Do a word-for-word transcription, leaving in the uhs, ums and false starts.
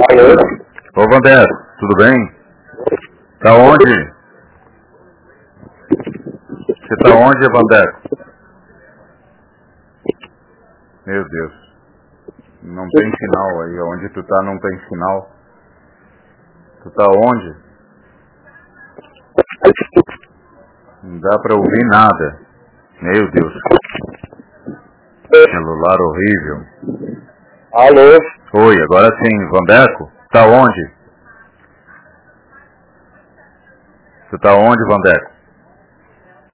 Ô Vandeco, tudo bem? Tá onde? Você tá onde, Vandeco? Meu Deus. Não tem sinal aí. Onde tu tá não tem sinal. Tu tá onde? Não dá pra ouvir nada. Meu Deus. Celular horrível. Alô? Oi, agora sim. Vandeco? Tá onde? Tu tá onde, Vandeco?